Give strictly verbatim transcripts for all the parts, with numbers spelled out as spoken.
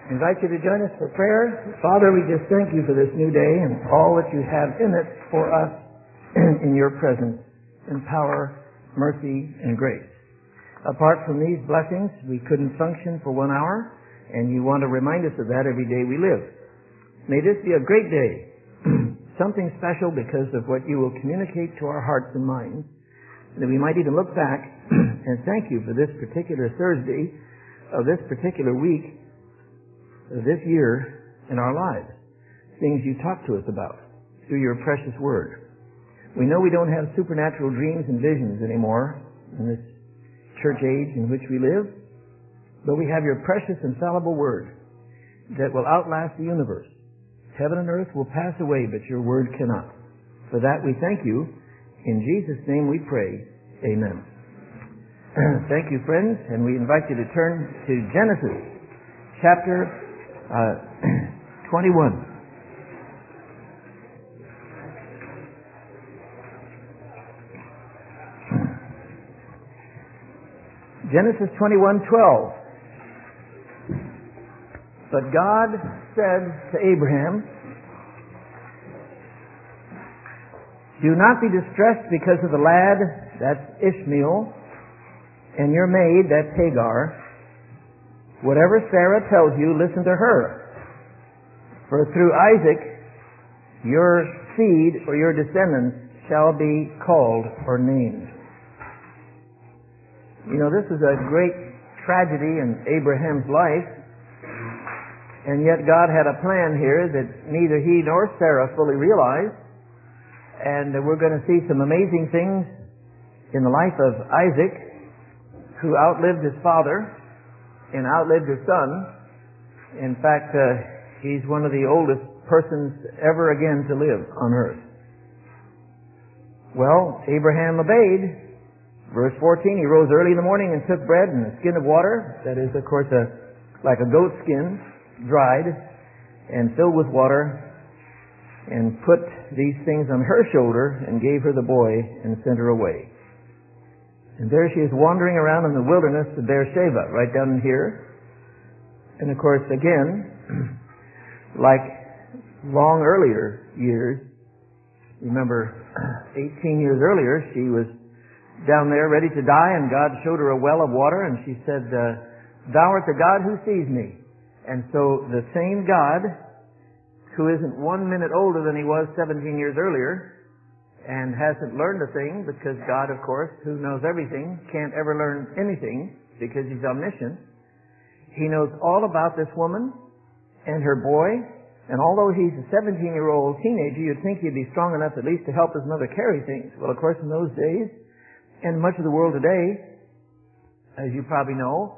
invite you to join us for prayer. Father, we just thank you for this new day and all that you have in it for us in your presence, in power, mercy, and grace. Apart from these blessings, we couldn't function for one hour, and you want to remind us of that every day we live. May this be a great day, something special because of what you will communicate to our hearts and minds, that we might even look back and thank you for this particular Thursday of this particular week, of this year in our lives, things you talk to us about through your precious word. We know we don't have supernatural dreams and visions anymore in this church age in which we live, but we have your precious infallible word that will outlast the universe. Heaven and earth will pass away, but your word cannot. For that we thank you. In Jesus' name we pray. Amen. Thank you, friends, and we invite you to turn to Genesis chapter uh, twenty-one. Genesis twenty-one twelve. But God said to Abraham, "Do not be distressed because of the lad," that's Ishmael, "and your maid," that's Hagar. "Whatever Sarah tells you, listen to her. For through Isaac your seed or your descendants shall be called or named." You know, this is a great tragedy in Abraham's life, and yet God had a plan here that neither he nor Sarah fully realized. And we're going to see some amazing things in the life of Isaac, who outlived his father and outlived his son. In fact, uh, he's one of the oldest persons ever again to live on earth. Well, Abraham obeyed. Verse fourteen, he rose early in the morning and took bread and a skin of water, that is, of course, a, like a goat skin, dried and filled with water, and put these things on her shoulder and gave her the boy and sent her away. And there she is wandering around in the wilderness of Beersheba, right down in here. And of course, again, like long earlier years, remember eighteen years earlier, she was down there ready to die, and God showed her a well of water, and she said, uh, "Thou art the God who sees me." And so the same God, who isn't one minute older than he was seventeen years earlier, and hasn't learned a thing, because God, of course, who knows everything, can't ever learn anything because he's omniscient. He knows all about this woman and her boy, and although he's a seventeen-year-old teenager, you'd think he'd be strong enough at least to help his mother carry things. Well, of course, in those days, and much of the world today, as you probably know,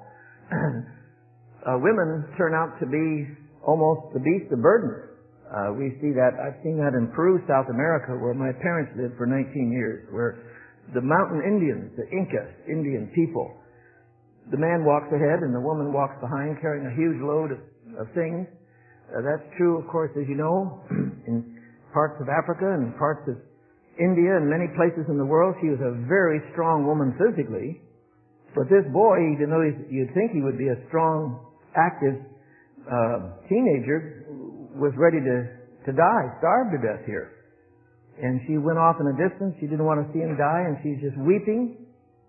uh, women turn out to be almost the beast of burden. Uh, we see that, I've seen that in Peru, South America, where my parents lived for nineteen years, where the mountain Indians, the Inca Indian people, the man walks ahead and the woman walks behind carrying a huge load of, of things. Uh, that's true, of course, as you know, in parts of Africa and parts of India and many places in the world. She was a very strong woman physically. But this boy, even though he's, you'd think he would be a strong, active uh, teenager, was ready to, to die, starved to death here. And she went off in a distance. She didn't want to see him die, and she's just weeping.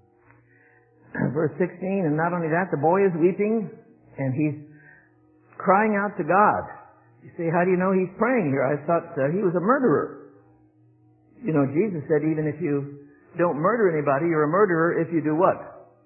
Verse sixteen, and not only that, the boy is weeping, and he's crying out to God. You say, how do you know he's praying here? I thought uh, he was a murderer. You know, Jesus said, even if you don't murder anybody, you're a murderer if you do what?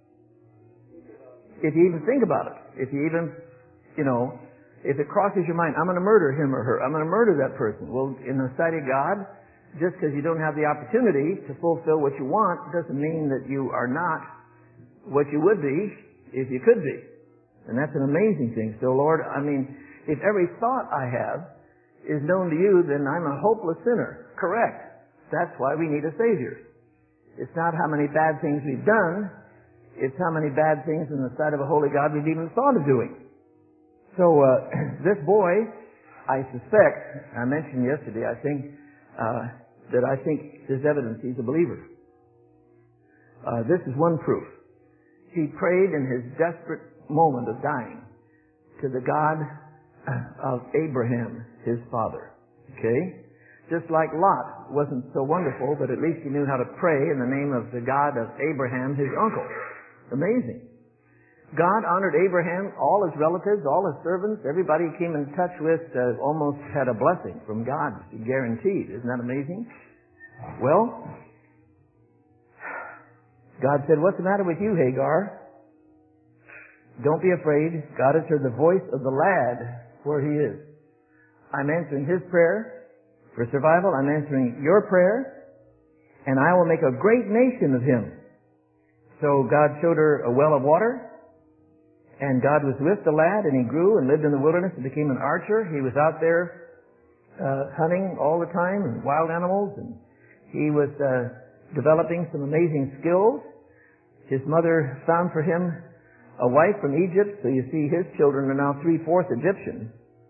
If you even think about it. If you even, you know, if it crosses your mind, I'm going to murder him or her. I'm going to murder that person. Well, in the sight of God, just because you don't have the opportunity to fulfill what you want doesn't mean that you are not what you would be if you could be. And that's an amazing thing. So, Lord, I mean, if every thought I have is known to you, then I'm a hopeless sinner. Correct. That's why we need a Savior. It's not how many bad things we've done. It's how many bad things in the sight of a holy God we've even thought of doing. So, uh, this boy, I suspect, I mentioned yesterday, I think, uh, that I think there's evidence he's a believer. Uh, this is one proof. He prayed in his desperate moment of dying to the God of Abraham, his father. Okay? Just like Lot wasn't so wonderful, but at least he knew how to pray in the name of the God of Abraham, his uncle. Amazing. God honored Abraham, all his relatives, all his servants, everybody he came in touch with uh, almost had a blessing from God, guaranteed. Isn't that amazing? Well, God said, "What's the matter with you, Hagar? Don't be afraid. God has heard the voice of the lad where he is. I'm answering his prayer for survival. I'm answering your prayer, and I will make a great nation of him." So God showed her a well of water, and God was with the lad, and he grew and lived in the wilderness and became an archer. He was out there uh, hunting all the time, and wild animals, and he was uh, developing some amazing skills. His mother found for him a wife from Egypt, so you see his children are now three-fourths Egyptian.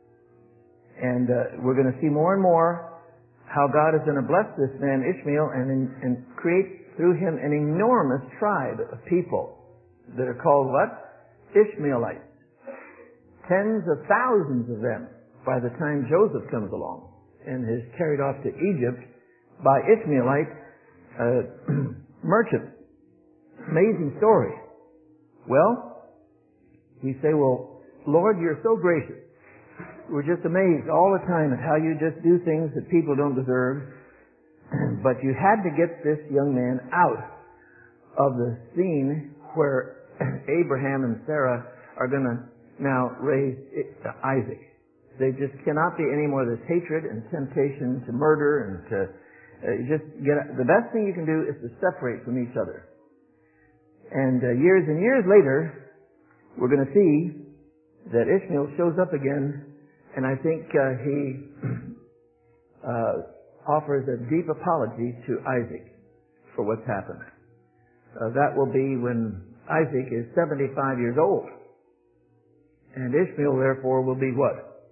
And uh, we're going to see more and more how God is going to bless this man Ishmael and, and create through him an enormous tribe of people that are called what? Ishmaelites. Tens of thousands of them by the time Joseph comes along and is carried off to Egypt by Ishmaelite uh, merchants. Amazing story. Well, you say, "Well, Lord, you're so gracious. We're just amazed all the time at how you just do things that people don't deserve. But you had to get this young man out of the scene where Abraham and Sarah are going to now raise Isaac. They just cannot be any more of this hatred and temptation to murder and to uh, just get... The best thing you can do is to separate from each other." And uh, years and years later, we're going to see that Ishmael shows up again, and I think uh, he uh, offers a deep apology to Isaac for what's happened. Uh, that will be when Isaac is seventy-five years old. And Ishmael, therefore, will be what?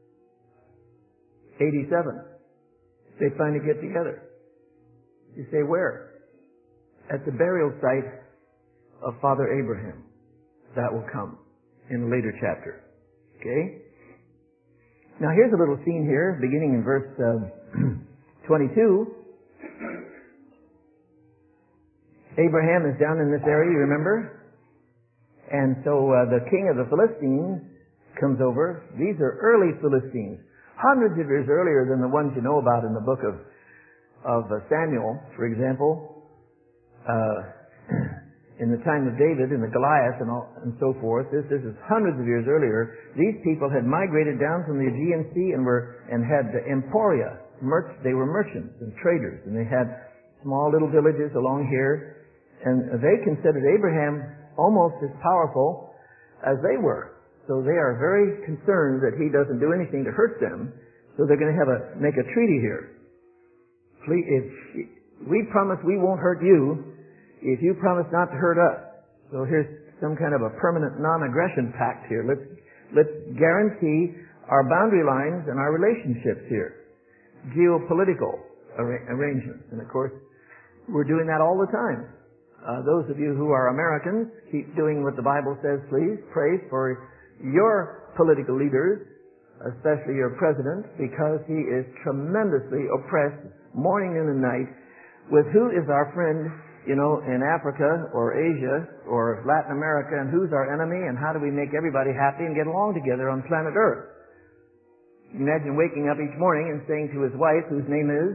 eighty-seven. They finally get together. You say, where? At the burial site of Father Abraham. That will come in a later chapter. Okay? Now here's a little scene here, beginning in verse uh, twenty-two. Abraham is down in this area, you remember? And so uh, the king of the Philistines comes over. These are early Philistines, hundreds of years earlier than the ones you know about in the book of, of uh, Samuel, for example. Uh, in the time of David and the Goliath and, all, and so forth. This, this is hundreds of years earlier. These people had migrated down from the Aegean Sea and were and had the emporia. Merch, they were merchants and traders, and they had small little villages along here. And they considered Abraham almost as powerful as they were. So they are very concerned that he doesn't do anything to hurt them. So they're going to have a make a treaty here. Please, if we promise we won't hurt you, if you promise not to hurt us. So here's some kind of a permanent non-aggression pact here. Let's let's guarantee our boundary lines and our relationships here. Geopolitical ar- arrangements. And of course, we're doing that all the time. Uh, those of you who are Americans, keep doing what the Bible says, please. Pray for your political leaders, especially your president, because he is tremendously oppressed morning, noon, and night with who is our friend, you know, in Africa or Asia or Latin America, and who's our enemy, and how do we make everybody happy and get along together on planet Earth. Imagine waking up each morning and saying to his wife, whose name is,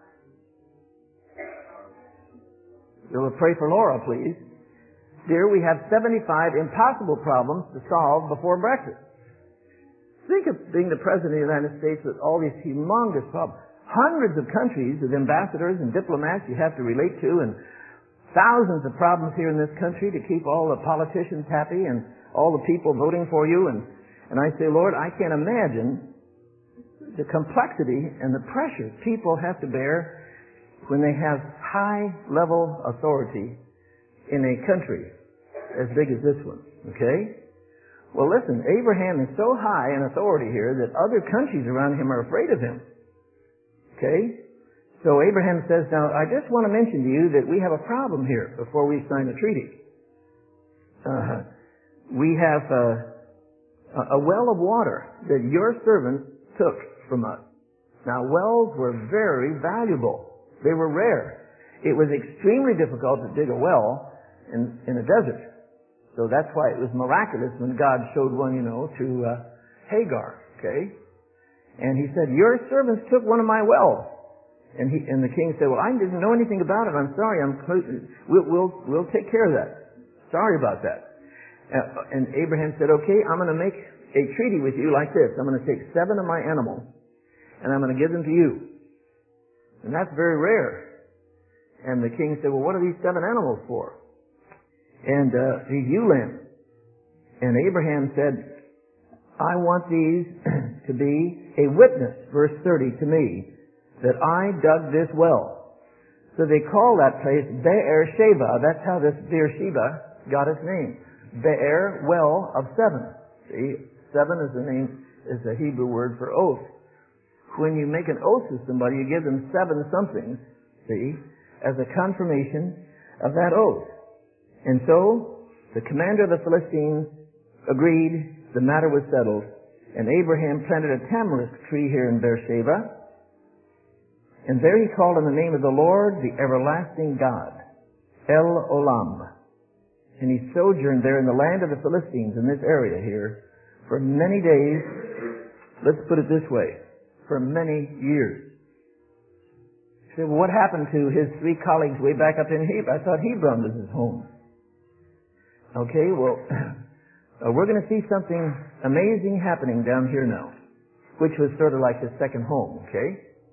you'll pray for Laura, please. Dear, we have seventy-five impossible problems to solve before breakfast. Think of being the President of the United States with all these humongous problems. Hundreds of countries with ambassadors and diplomats you have to relate to, and thousands of problems here in this country to keep all the politicians happy and all the people voting for you. And, and I say, Lord, I can't imagine the complexity and the pressure people have to bear when they have high-level authority in a country as big as this one, okay? Well, listen, Abraham is so high in authority here that other countries around him are afraid of him, okay? So Abraham says, now, I just want to mention to you that we have a problem here before we sign a treaty. Uh, we have uh, a well of water that your servants took from us. Now, wells were very valuable. They were rare. It was extremely difficult to dig a well in, in a desert. So that's why it was miraculous when God showed one, you know, to uh, Hagar, okay? And he said, your servants took one of my wells. And he, and the king said, well, I didn't know anything about it. I'm sorry. I'm, we'll, we'll, we'll take care of that. Sorry about that. Uh, and Abraham said, okay, I'm going to make a treaty with you like this. I'm going to take seven of my animals and I'm going to give them to you. And that's very rare. And the king said, well, what are these seven animals for? And uh, these ewe lambs. And Abraham said, I want these to be a witness, verse thirty, to me, that I dug this well. So they call that place Be'er-sheba. That's how this Beer-sheba got its name. Be'er, well of seven. See, seven is the name, is the Hebrew word for oath. When you make an oath with somebody, you give them seven somethings, see, as a confirmation of that oath. And so, the commander of the Philistines agreed, the matter was settled, and Abraham planted a tamarisk tree here in Beersheba, and there he called on the name of the Lord, the everlasting God, El Olam. And he sojourned there in the land of the Philistines, in this area here, for many days, let's put it this way, for many years. You say, well, what happened to his three colleagues way back up in Hebron? I thought Hebron was his home. Okay, well, uh, we're going to see something amazing happening down here now, which was sort of like his second home, okay?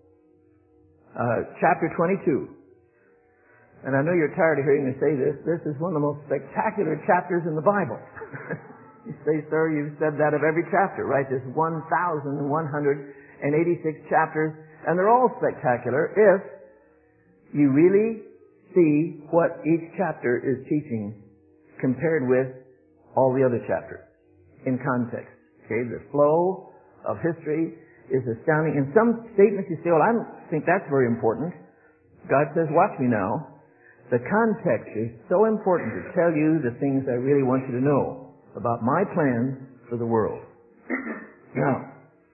Uh, chapter twenty-two. And I know you're tired of hearing me say this. This is one of the most spectacular chapters in the Bible. You say, sir, you've said that of every chapter, right? There's one thousand one hundred eighty-six chapters, and they're all spectacular if you really see what each chapter is teaching compared with all the other chapters in context. Okay, the flow of history is astounding. In some statements you say, well, I don't think that's very important. God says, watch me now. The context is so important to tell you the things I really want you to know about my plans for the world. Now,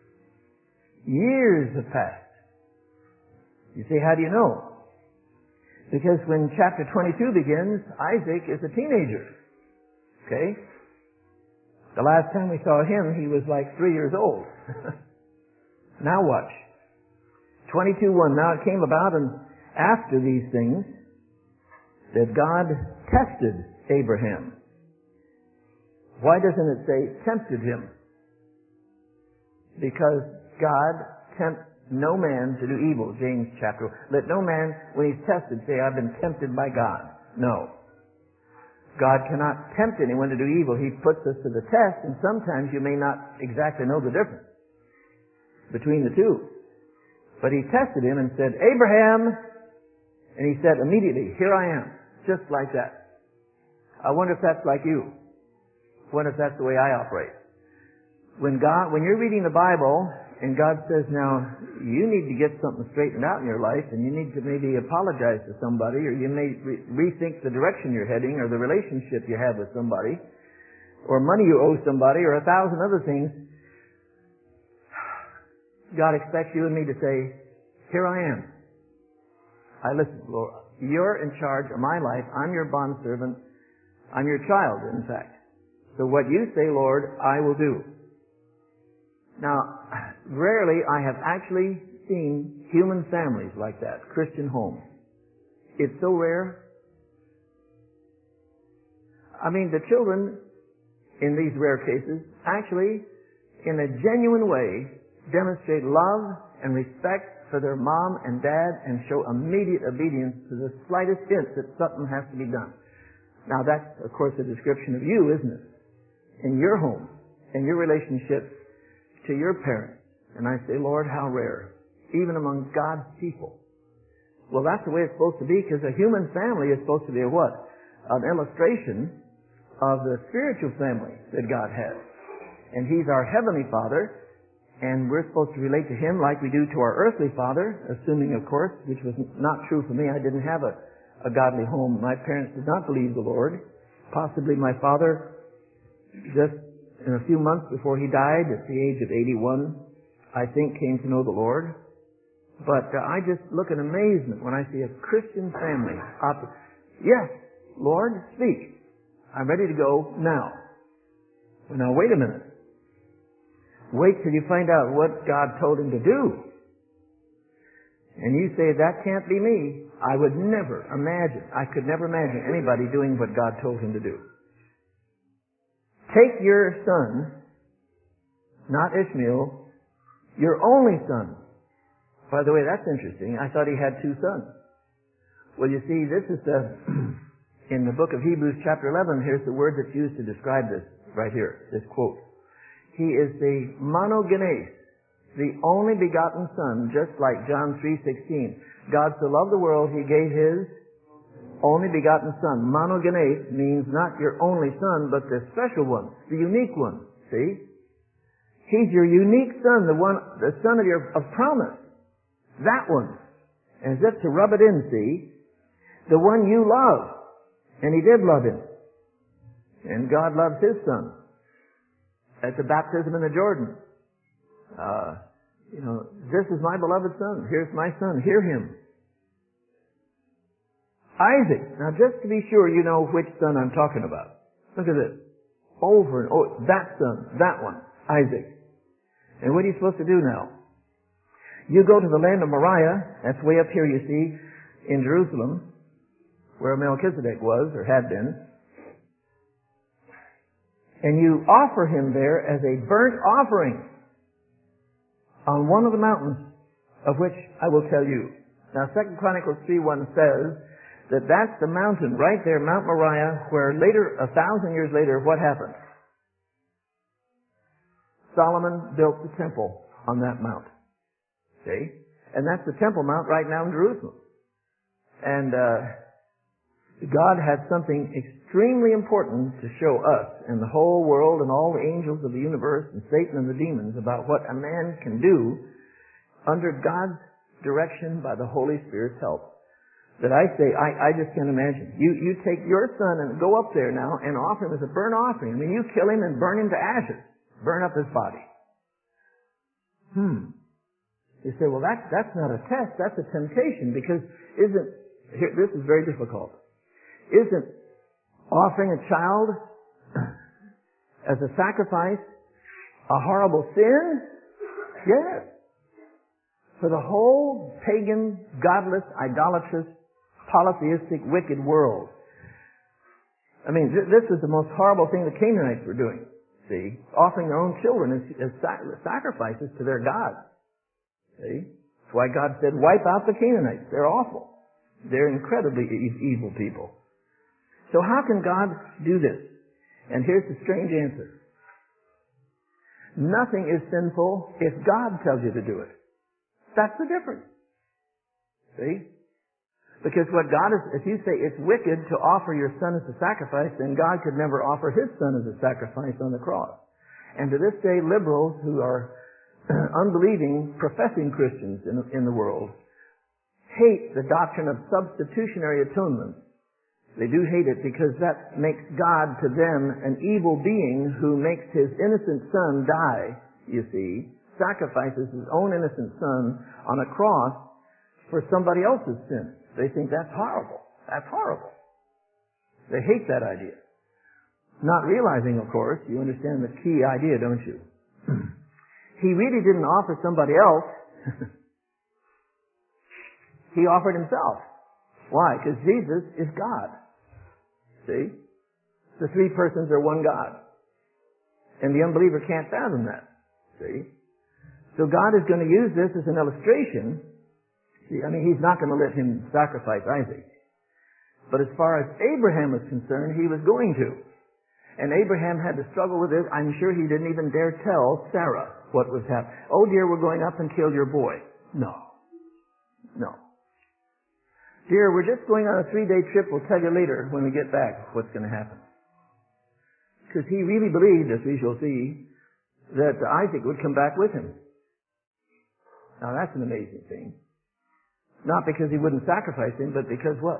years have passed. You say, how do you know? Because when chapter twenty-two begins, Isaac is a teenager. Okay? The last time we saw him, he was like three years old. Now watch. twenty-two one. Now it came about, and after these things, that God tested Abraham. Why doesn't it say tempted him? Because God tempts no man to do evil, James chapter. Let no man, when he's tested, say, I've been tempted by God. No. God cannot tempt anyone to do evil. He puts us to the test, and sometimes you may not exactly know the difference between the two. But he tested him and said, Abraham, and he said immediately, here I am. Just like that. I wonder if that's like you. I wonder if that's the way I operate. When God, when you're reading the Bible and God says, now, you need to get something straightened out in your life and you need to maybe apologize to somebody, or you may re- rethink the direction you're heading, or the relationship you have with somebody, or money you owe somebody, or a thousand other things, God expects you and me to say, here I am. I listen, Lord. You're in charge of my life. I'm your bondservant. I'm your child, in fact. So what you say, Lord, I will do. Now, rarely I have actually seen human families like that, Christian homes. It's so rare. I mean, the children, in these rare cases, actually, in a genuine way, demonstrate love and respect for their mom and dad and show immediate obedience to the slightest hint that something has to be done. Now that's, of course, a description of you, isn't it? In your home, in your relationship to your parents. And I say, Lord, how rare. Even among God's people. Well, that's the way it's supposed to be, because a human family is supposed to be a what? An illustration of the spiritual family that God has. And He's our Heavenly Father. And we're supposed to relate to Him like we do to our earthly father, assuming, of course, which was not true for me. I didn't have a, a godly home. My parents did not believe the Lord. Possibly my father just in a few months before he died, at the age of eighty-one, I think came to know the Lord. But uh, I just look in amazement when I see a Christian family. Op- yes, Lord, speak. I'm ready to go now. Well, now wait a minute. Wait till you find out what God told him to do. And you say, that can't be me. I would never imagine, I could never imagine anybody doing what God told him to do. Take your son, not Ishmael, your only son. By the way, that's interesting. I thought he had two sons. Well, you see, this is the, in the book of Hebrews chapter eleven, here's the word that's used to describe this, right here, this quote. He is the monogenes, the only begotten Son, just like John three sixteen. God so loved the world, He gave His only begotten Son. Monogenes means not your only Son, but the special one, the unique one. See? He's your unique Son, the one, the Son of your, of promise. That one. As if to rub it in, see? The one you love. And He did love Him. And God loves His Son. At the baptism in the Jordan. Uh, you know, this is my beloved Son. Here's my Son. Hear Him. Isaac. Now just to be sure you know which son I'm talking about. Look at this. Over and over. That son. That one. Isaac. And what are you supposed to do now? You go to the land of Moriah. That's way up here, you see, in Jerusalem, where Melchizedek was, or had been. And you offer him there as a burnt offering on one of the mountains, of which I will tell you. Now, Second Chronicles three one says that that's the mountain right there, Mount Moriah, where later, a thousand years later, what happened? Solomon built the temple on that mount. See? And that's the Temple Mount right now in Jerusalem. And uh, God had something extremely important to show us and the whole world and all the angels of the universe and Satan and the demons about what a man can do under God's direction by the Holy Spirit's help. That I say, I, I just can't imagine. You, you take your son and go up there now and offer him as a burnt offering. I mean, you kill him and burn him to ashes. Burn up his body. Hmm. You say, well, that's, that's not a test. That's a temptation because isn't, here, this is very difficult. Isn't offering a child as a sacrifice a horrible sin? Yes. For the whole pagan, godless, idolatrous, polytheistic, wicked world. I mean, th- this is the most horrible thing the Canaanites were doing. See? Offering their own children as, as sac- sacrifices to their gods. See? That's why God said, wipe out the Canaanites. They're awful. They're incredibly e- evil people. So how can God do this? And here's the strange answer. Nothing is sinful if God tells you to do it. That's the difference. See? Because what God is, if you say it's wicked to offer your son as a sacrifice, then God could never offer His son as a sacrifice on the cross. And to this day, liberals who are unbelieving, professing Christians in, in the world hate the doctrine of substitutionary atonement. They do hate it because that makes God to them an evil being who makes His innocent son die, you see, sacrifices His own innocent son on a cross for somebody else's sin. They think that's horrible. That's horrible. They hate that idea. Not realizing, of course, you understand the key idea, don't you? He really didn't offer somebody else. He offered Himself. Why? Because Jesus is God. See? The three persons are one God. And the unbeliever can't fathom that. See? So God is going to use this as an illustration. See, I mean, He's not going to let him sacrifice Isaac. But as far as Abraham was concerned, he was going to. And Abraham had to struggle with this. I'm sure he didn't even dare tell Sarah what was happening. Oh dear, we're going up and kill your boy. No. No. Dear, we're just going on a three-day trip. We'll tell you later when we get back what's going to happen. Because he really believed, as we shall see, that Isaac would come back with him. Now that's an amazing thing. Not because he wouldn't sacrifice him, but because what?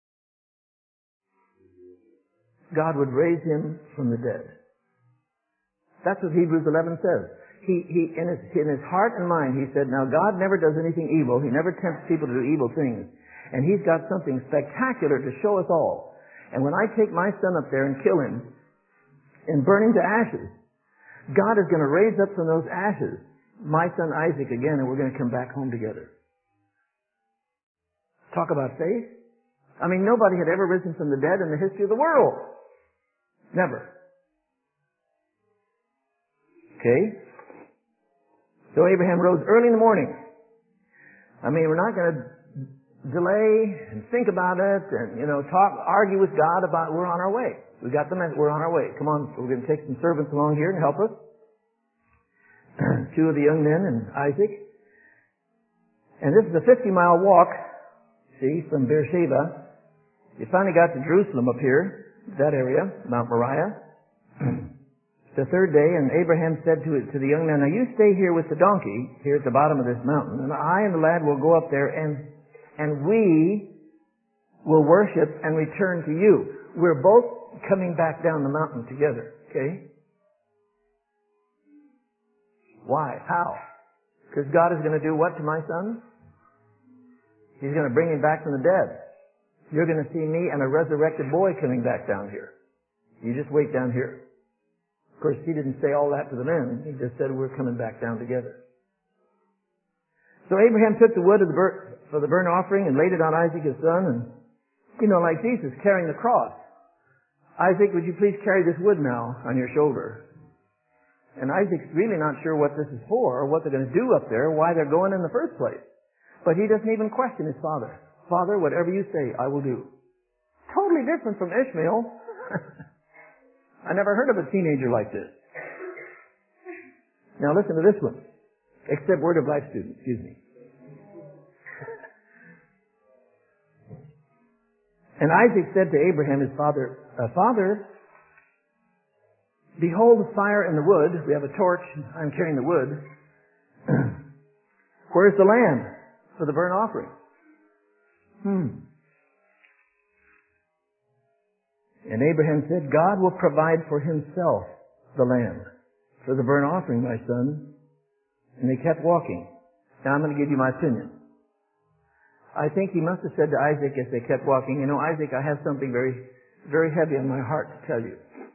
God would raise him from the dead. That's what Hebrews eleven says. He, he, in his, in his heart and mind, he said, now God never does anything evil. He never tempts people to do evil things. And He's got something spectacular to show us all. And when I take my son up there and kill him and burn him to ashes, God is going to raise up from those ashes my son Isaac again, and we're going to come back home together. Talk about faith. I mean, nobody had ever risen from the dead in the history of the world. Never. Okay? So Abraham rose early in the morning. I mean, we're not going to delay and think about it and, you know, talk, argue with God about we're on our way. We got the message. We're on our way. Come on, we're going to take some servants along here and help us. Two of the young men and Isaac. And this is a fifty-mile walk, see, from Beersheba. You finally got to Jerusalem up here, that area, Mount Moriah. The third day, and Abraham said to, to the young man, now you stay here with the donkey, here at the bottom of this mountain, and I and the lad will go up there, and, and we will worship and return to you. We're both coming back down the mountain together, okay? Why? How? Because God is going to do what to my son? He's going to bring him back from the dead. You're going to see me and a resurrected boy coming back down here. You just wait down here. Of course, he didn't say all that to the men. He just said, we're coming back down together. So Abraham took the wood of the bur- for the burnt offering and laid it on Isaac his son, and, you know, like Jesus carrying the cross. Isaac, would you please carry this wood now on your shoulder? And Isaac's really not sure what this is for, or what they're going to do up there, why they're going in the first place. But he doesn't even question his father. Father, whatever you say, I will do. Totally different from Ishmael. I never heard of a teenager like this. Now listen to this one. Except Word of Life student, excuse me. And Isaac said to Abraham, his father, uh, Father, behold the fire and the wood. We have a torch. I'm carrying the wood. Where's the lamb for the burnt offering? Hmm. And Abraham said, God will provide for himself the lamb for the burnt offering, my son. And they kept walking. Now I'm going to give you my opinion. I think he must have said to Isaac as they kept walking, you know, Isaac, I have something very, very heavy on my heart to tell you.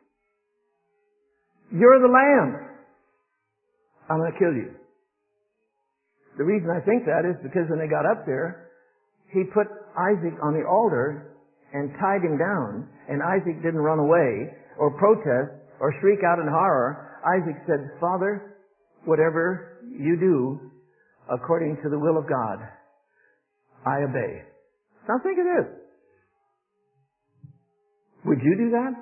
You're the lamb. I'm going to kill you. The reason I think that is because when they got up there, he put Isaac on the altar and tied him down, and Isaac didn't run away or protest or shriek out in horror. Isaac said, Father, whatever you do according to the will of God, I obey. Now think of this. Would you do that?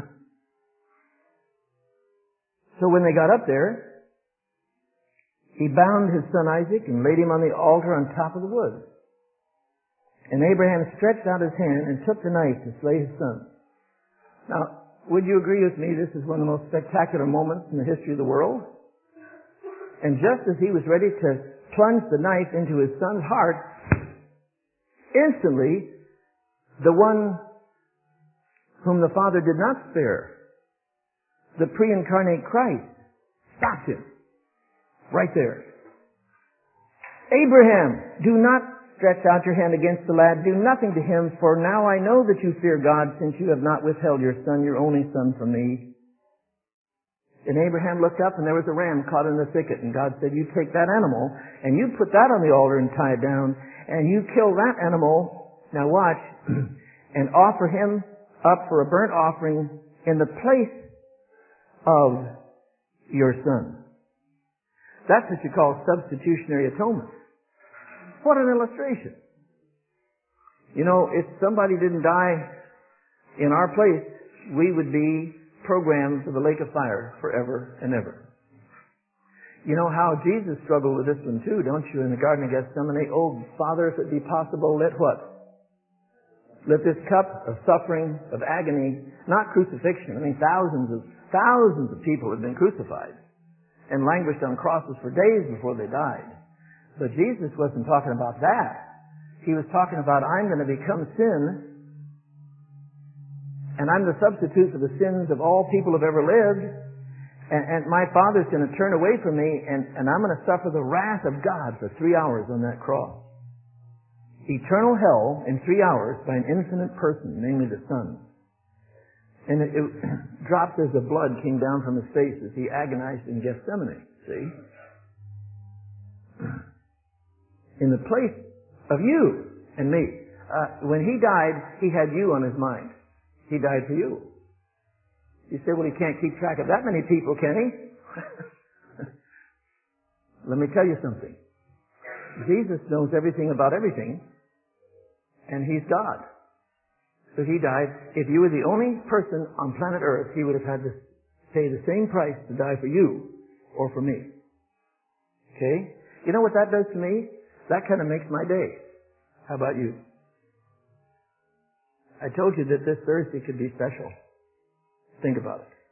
So when they got up there, he bound his son Isaac and laid him on the altar on top of the wood. And Abraham stretched out his hand and took the knife to slay his son. Now, would you agree with me this is one of the most spectacular moments in the history of the world? And just as he was ready to plunge the knife into his son's heart, instantly, the one whom the Father did not spare, the pre-incarnate Christ, stopped him. Right there. Abraham, do not stretch out your hand against the lad. Do nothing to him, for now I know that you fear God, since you have not withheld your son, your only son, from me. And Abraham looked up, and there was a ram caught in the thicket. And God said, you take that animal, and you put that on the altar and tie it down, and you kill that animal, now watch, and offer him up for a burnt offering in the place of your son. That's what you call substitutionary atonement. What an illustration. You know, if somebody didn't die in our place, we would be programmed for the lake of fire forever and ever. You know how Jesus struggled with this one too, don't you, in the Garden of Gethsemane? Oh, Father, if it be possible, let what? Let this cup of suffering, of agony, not crucifixion. I mean, thousands of, thousands of people have been crucified and languished on crosses for days before they died. But Jesus wasn't talking about that. He was talking about, I'm going to become sin, and I'm the substitute for the sins of all people who have ever lived, And, and my Father's going to turn away from me, and, and I'm going to suffer the wrath of God for three hours on that cross. Eternal hell in three hours by an infinite person, namely the Son. And it, it drops as the blood came down from his face as he agonized in Gethsemane. See? In the place of you and me. Uh, when he died, he had you on his mind. He died for you. You say, well, he can't keep track of that many people, can he? Let me tell you something. Jesus knows everything about everything, and he's God. So he died. If you were the only person on planet Earth, he would have had to pay the same price to die for you or for me. Okay? You know what that does to me? That kind of makes my day. How about you? I told you that this Thursday could be special. Think about it.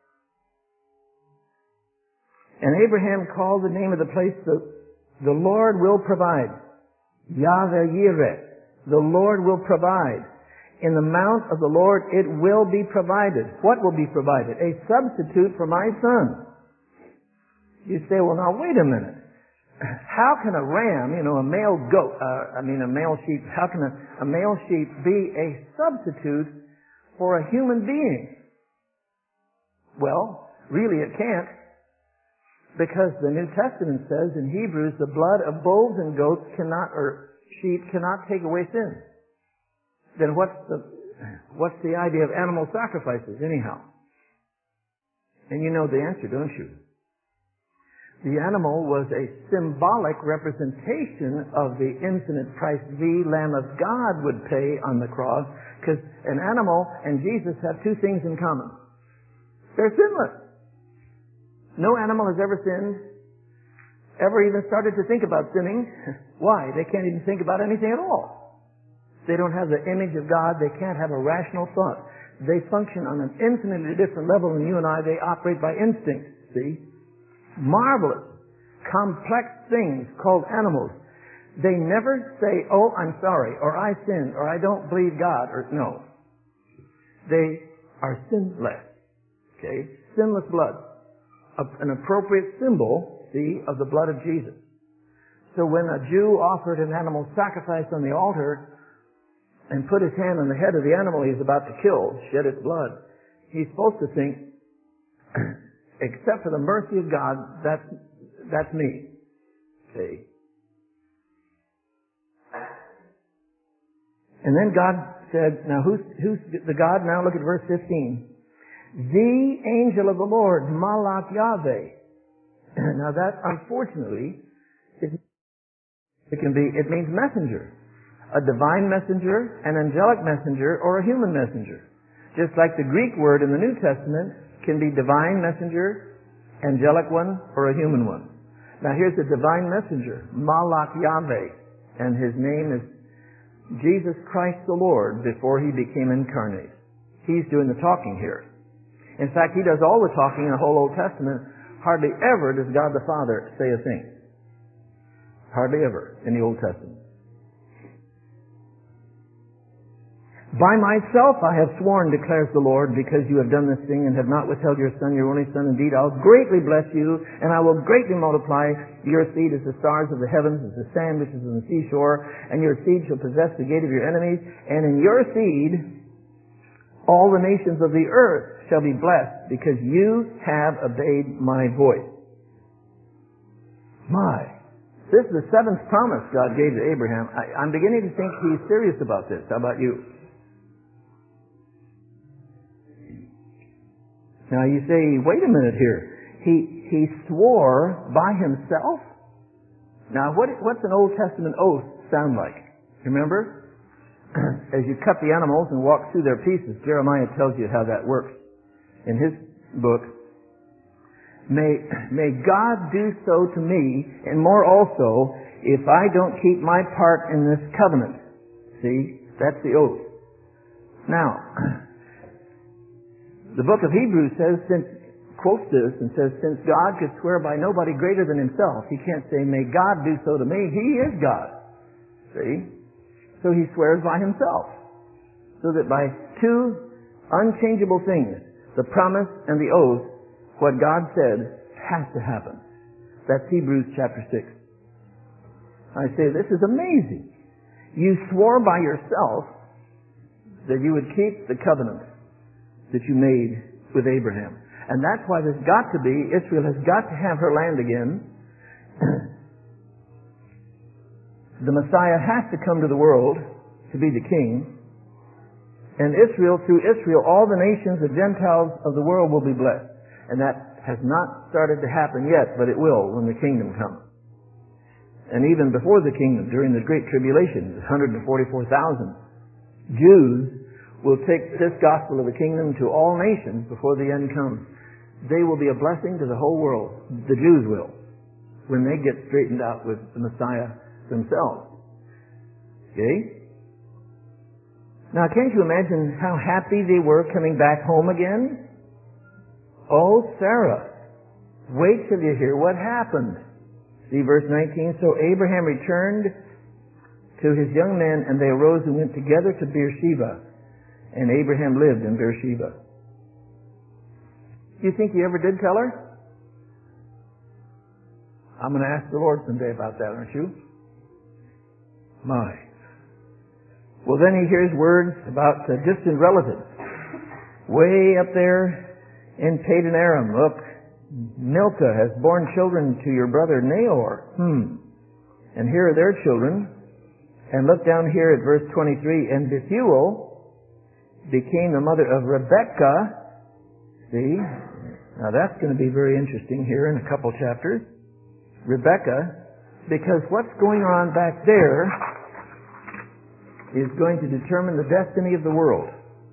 And Abraham called the name of the place, the, the Lord will provide. Yahweh Yireh. The Lord will provide. In the mount of the Lord it will be provided. What will be provided? A substitute for my son. You say, well, now wait a minute. How can a ram, you know, a male goat, uh, I mean a male sheep, how can a, a male sheep be a substitute for a human being? Well, really it can't. Because the New Testament says in Hebrews, the blood of bulls and goats cannot, or sheep cannot take away sin. Then what's the, what's the idea of animal sacrifices anyhow? And you know the answer, don't you? The animal was a symbolic representation of the infinite price the Lamb of God would pay on the cross, because an animal and Jesus have two things in common. They're sinless. No animal has ever sinned, ever even started to think about sinning. Why? They can't even think about anything at all. They don't have the image of God. They can't have a rational thought. They function on an infinitely different level than you and I. They operate by instinct, see? Marvelous, complex things called animals. They never say, oh, I'm sorry, or I sinned, or I don't believe God, or no. They are sinless. Okay? Sinless blood. An appropriate symbol, see, of the blood of Jesus. So when a Jew offered an animal sacrifice on the altar and put his hand on the head of the animal he's about to kill, shed its blood, he's supposed to think, except for the mercy of God, that's, that's me. See? And then God said, now who's, who's the God? Now look at verse fifteen. The angel of the Lord, Malach Yahweh. Now that, unfortunately, is, it can be, it means messenger. A divine messenger, an angelic messenger, or a human messenger. Just like the Greek word in the New Testament can be divine messenger, angelic one, or a human one. Now here's the divine messenger, Malach Yahweh, and his name is Jesus Christ the Lord before he became incarnate. He's doing the talking here. In fact, he does all the talking in the whole Old Testament. Hardly ever does God the Father say a thing. Hardly ever in the Old Testament. By myself I have sworn, declares the Lord, because you have done this thing and have not withheld your son, your only son. Indeed, I'll greatly bless you, and I will greatly multiply your seed as the stars of the heavens, as the sand which is on the seashore, and your seed shall possess the gate of your enemies, and in your seed all the nations of the earth shall be blessed, because you have obeyed my voice. My. This is the seventh promise God gave to Abraham. I, I'm beginning to think he's serious about this. How about you? Now you say, wait a minute here. He, he swore by himself? Now what, what's an Old Testament oath sound like? Remember? As you cut the animals and walk through their pieces, Jeremiah tells you how that works in his book. May, may God do so to me, and more also, if I don't keep my part in this covenant. See? That's the oath. Now, the book of Hebrews says, since, quotes this and says, since God could swear by nobody greater than himself, he can't say, may God do so to me. He is God. See? So he swears by himself. So that by two unchangeable things, the promise and the oath, what God said has to happen. That's Hebrews chapter six. I say, this is amazing. You swore by yourself that you would keep the covenant that you made with Abraham. And that's why there's got to be, Israel has got to have her land again. The Messiah has to come to the world to be the king. And Israel, through Israel, all the nations, the Gentiles of the world will be blessed. And that has not started to happen yet, but it will when the kingdom comes. And even before the kingdom, during the Great Tribulation, one hundred forty-four thousand Jews will take this gospel of the kingdom to all nations before the end comes. They will be a blessing to the whole world. The Jews will, when they get straightened out with the Messiah themselves. Okay? Now, can't you imagine how happy they were coming back home again? Oh, Sarah, wait till you hear what happened. See verse nineteen, so Abraham returned to his young men, and they arose and went together to Beersheba. And Abraham lived in Beersheba. Do you think he ever did tell her? I'm going to ask the Lord someday about that, aren't you? My. Well, then he hears words about uh, distant relatives. Way up there in Padan Aram, look, Milcah has borne children to your brother Nahor. Hmm. And here are their children. And look down here at verse twenty-three. And Bethuel became the mother of Rebekah. See? Now that's going to be very interesting here in a couple chapters. Rebekah, because what's going on back there is going to determine the destiny of the world.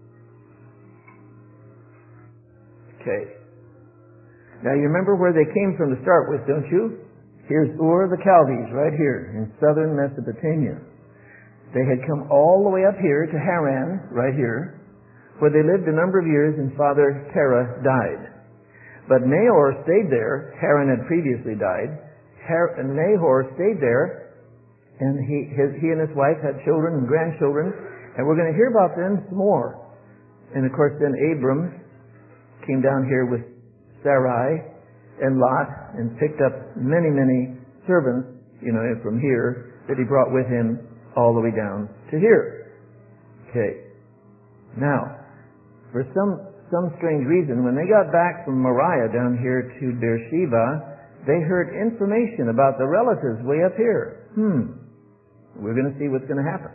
Okay. Now you remember where they came from to start with, don't you? Here's Ur of the Chaldees right here in southern Mesopotamia. They had come all the way up here to Haran, right here, where they lived a number of years and Father Terah died. But Nahor stayed there. Haran had previously died. Har- Nahor stayed there, and he, his, he and his wife had children and grandchildren, and we're going to hear about them some more. And of course then Abram came down here with Sarai and Lot and picked up many, many servants, you know, from here that he brought with him all the way down to here. Okay. Now, for some some strange reason, when they got back from Moriah down here to Beersheba, they heard information about the relatives way up here. Hmm. We're going to see what's going to happen.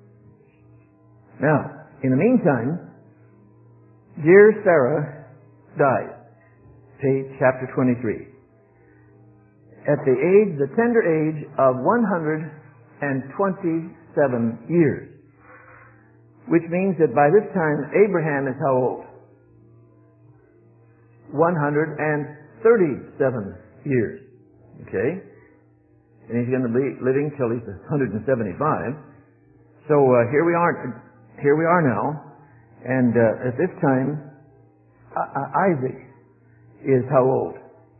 Now, in the meantime, dear Sarah died. Page chapter twenty-three. At the age, the tender age of one hundred twenty-seven years. Which means that by this time, Abraham is how old? one hundred thirty-seven years. Okay? And he's going to be living till he's one hundred seventy-five. So uh, here we are, here we are now. And uh, at this time, uh, Isaac is how old?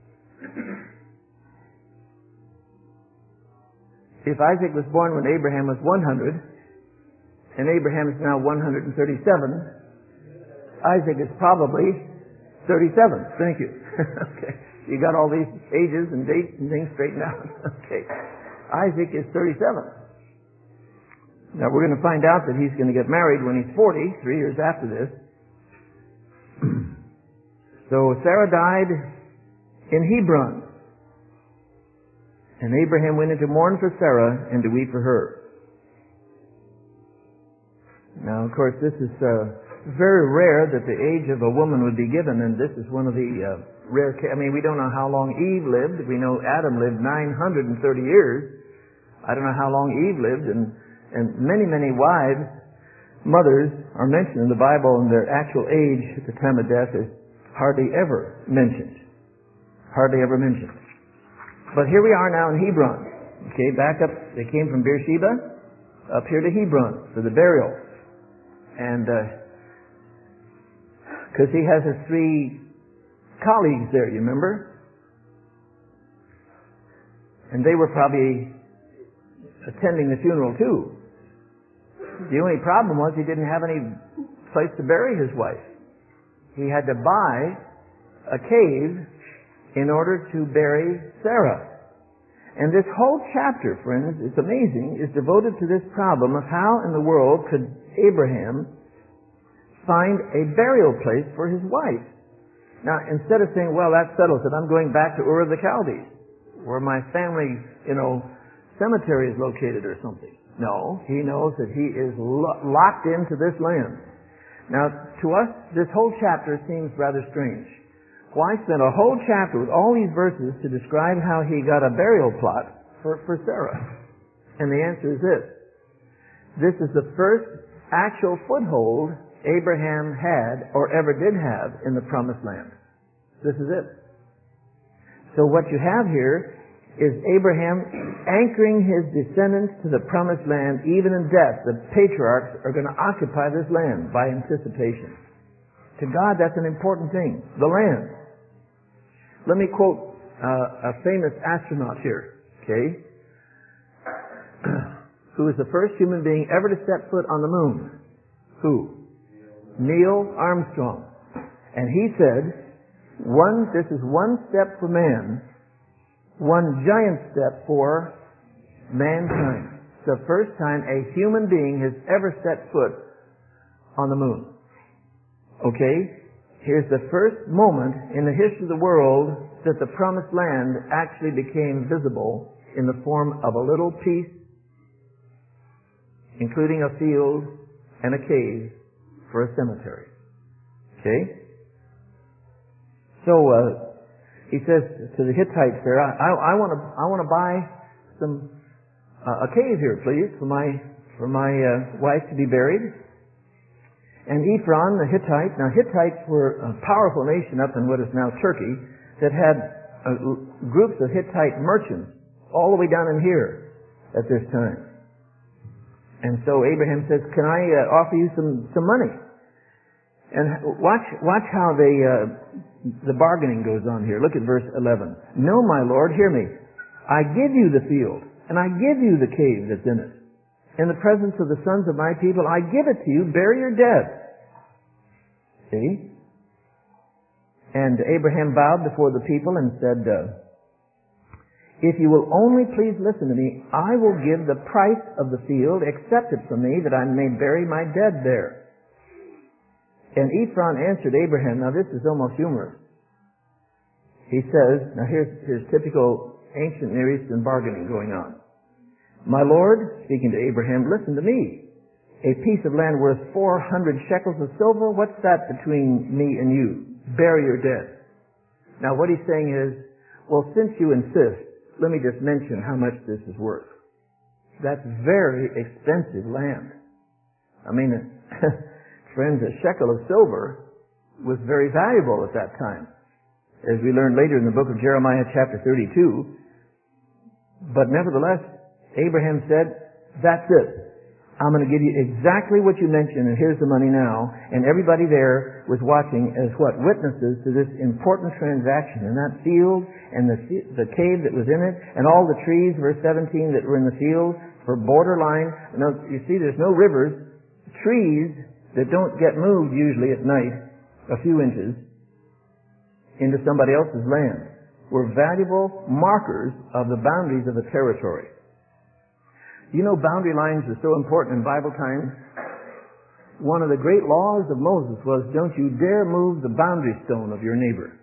If Isaac was born when Abraham was one hundred, and Abraham is now one hundred thirty-seven, Isaac is probably thirty-seven. Thank you. Okay. You got all these ages and dates and things straightened out. Okay. Isaac is thirty-seven. Now we're going to find out that he's going to get married when he's forty, three years after this. So Sarah died in Hebron. And Abraham went in to mourn for Sarah and to weep for her. Now, of course, this is uh, very rare that the age of a woman would be given, and this is one of the uh, rare ca- I mean, we don't know how long Eve lived. We know Adam lived nine hundred thirty years. I don't know how long Eve lived, and, and many, many wives, mothers, are mentioned in the Bible, and their actual age at the time of death is hardly ever mentioned. Hardly ever mentioned. But here we are now in Hebron. Okay, back up, they came from Beersheba up here to Hebron for the burial. And, because uh, he has his three colleagues there, you remember? And they were probably attending the funeral too. The only problem was he didn't have any place to bury his wife. He had to buy a cave in order to bury Sarah. And this whole chapter, friends, it's amazing, is devoted to this problem of how in the world could Abraham find a burial place for his wife. Now, instead of saying, well, that settles it, I'm going back to Ur of the Chaldees, where my family, you know, cemetery is located or something. No, he knows that he is lo- locked into this land. Now, to us, this whole chapter seems rather strange. Why spend a whole chapter with all these verses to describe how he got a burial plot for, for Sarah? And the answer is this. This is the first actual foothold Abraham had or ever did have in the Promised Land. This is it. So what you have here is Abraham anchoring his descendants to the Promised Land. Even in death, the patriarchs are going to occupy this land by anticipation. To God, that's an important thing. The land. Let me quote uh, a famous astronaut here, okay, who was the first human being ever to set foot on the moon. Who? Neil Armstrong. And he said, one, this is one step for man, one giant step for mankind. It's the first time a human being has ever set foot on the moon. Okay? Here's the first moment in the history of the world that the Promised Land actually became visible in the form of a little piece, including a field and a cave for a cemetery. Okay? So, uh, he says to the Hittites there, I, I want to, I want to buy some, uh, a cave here, please, for my, for my, uh, wife to be buried. And Ephron, the Hittite, now Hittites were a powerful nation up in what is now Turkey that had uh, groups of Hittite merchants all the way down in here at this time. And so Abraham says, can I uh, offer you some, some money? And watch, watch how they, uh, the bargaining goes on here. Look at verse eleven. No, my Lord, hear me. I give you the field, and I give you the cave that's in it. In the presence of the sons of my people, I give it to you, bury your dead. See? And Abraham bowed before the people and said, uh, if you will only please listen to me, I will give the price of the field, accept it from me, that I may bury my dead there. And Ephron answered Abraham, now this is almost humorous. He says, now here's, here's typical ancient Near Eastern bargaining going on. My Lord, speaking to Abraham, listen to me. A piece of land worth four hundred shekels of silver, what's that between me and you? Bury your dead. Now what he's saying is, well, since you insist, let me just mention how much this is worth. That's very expensive land. I mean, friends, a shekel of silver was very valuable at that time. As we learned later in the book of Jeremiah chapter thirty-two. But nevertheless, Abraham said, that's it. I'm going to give you exactly what you mentioned, and here's the money now. And everybody there was watching as what? Witnesses to this important transaction. And that field, and the, the cave that was in it, and all the trees, verse seventeen, that were in the field, for borderline. Now, you see, there's no rivers. Trees that don't get moved usually at night, a few inches, into somebody else's land, were valuable markers of the boundaries of a territory. You know, boundary lines are so important in Bible times. One of the great laws of Moses was, don't you dare move the boundary stone of your neighbor.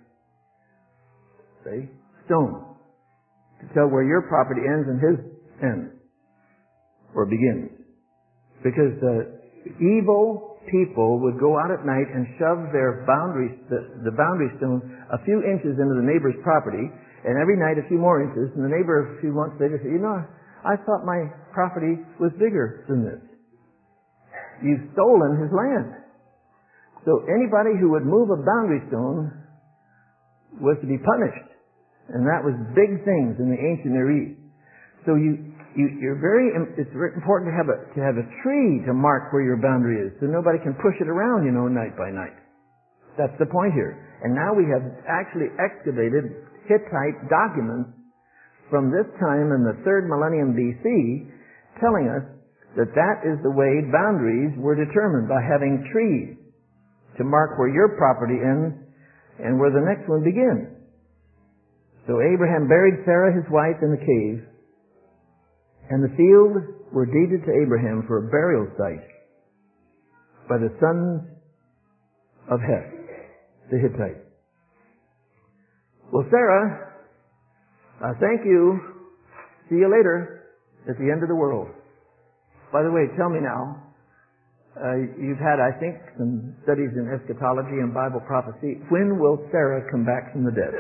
See? Stone. To tell where your property ends and his ends. Or begins. Because uh, evil people would go out at night and shove their boundary, the, the boundary stone a few inches into the neighbor's property, and every night a few more inches, and the neighbor a few months later said, you know, I thought my property was bigger than this. You've stolen his land. So anybody who would move a boundary stone was to be punished. And that was big things in the ancient Near East. So you, you, you're very, it's very important to have a, to have a tree to mark where your boundary is, so nobody can push it around, you know, night by night. That's the point here. And now we have actually excavated Hittite documents from this time in the third millennium B C, telling us that that is the way boundaries were determined, by having trees to mark where your property ends and where the next one begins. So Abraham buried Sarah, his wife, in the cave, and the field were deeded to Abraham for a burial site by the sons of Heth, the Hittite. Well, Sarah, uh, thank you. See you later at the end of the world. By the way, tell me now, uh, you've had, I think, some studies in eschatology and Bible prophecy. When will Sarah come back from the dead?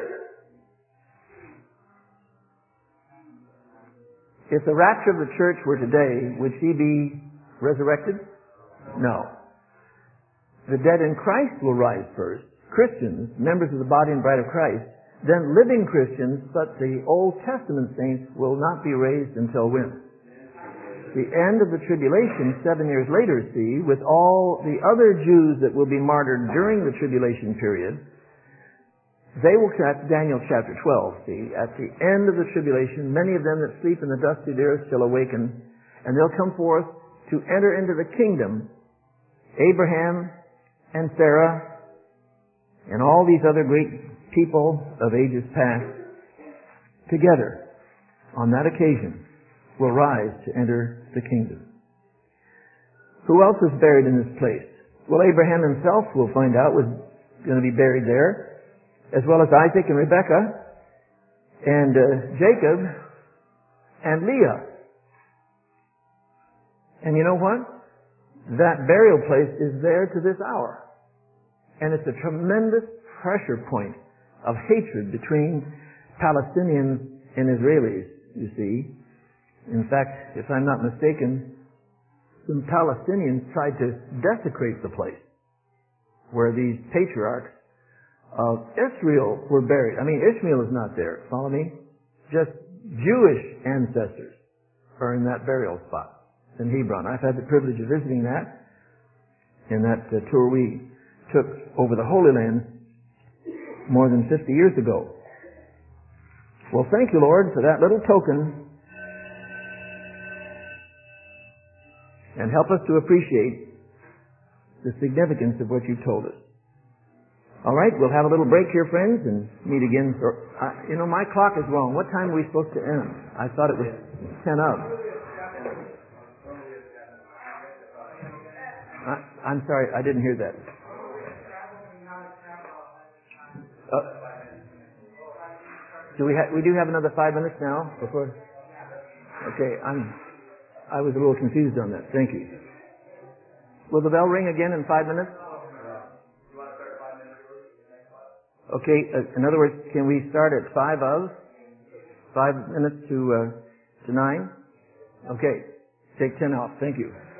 If the rapture of the church were today, would she be resurrected? No. The dead in Christ will rise first. Christians, members of the body and bride of Christ, then living Christians, but the Old Testament saints will not be raised until when? The end of the tribulation, seven years later, see, with all the other Jews that will be martyred during the tribulation period, they will, that's Daniel chapter twelve, see, at the end of the tribulation, many of them that sleep in the dust of the earth shall awaken, and they'll come forth to enter into the kingdom. Abraham and Sarah and all these other great people of ages past together on that occasion will rise to enter the kingdom. Who else was buried in this place? Well, Abraham himself, we'll find out, was going to be buried there, as well as Isaac and Rebekah and uh, Jacob and Leah. And you know what? That burial place is there to this hour. And it's a tremendous pressure point of hatred between Palestinians and Israelis, you see. In fact, if I'm not mistaken, some Palestinians tried to desecrate the place where these patriarchs of Israel were buried. I mean, Ishmael is not there. Follow me? Just Jewish ancestors are in that burial spot in Hebron. I've had the privilege of visiting that in that uh, tour we took over the Holy Land more than fifty years ago. Well, thank you, Lord, for that little token, and help us to appreciate the significance of what you told us. All right, we'll have a little break here, friends, and meet again. For, uh, you know, my clock is wrong. What time are we supposed to end? I thought it was ten of. I, I'm sorry, I didn't hear that. Uh, do we ha- we do have another five minutes now before? Okay, I'm. I was a little confused on that. Thank you. Will the bell ring again in five minutes? Okay. Uh, in other words, can we start at five of? Five minutes to uh, to nine. Okay. Take ten off. Thank you.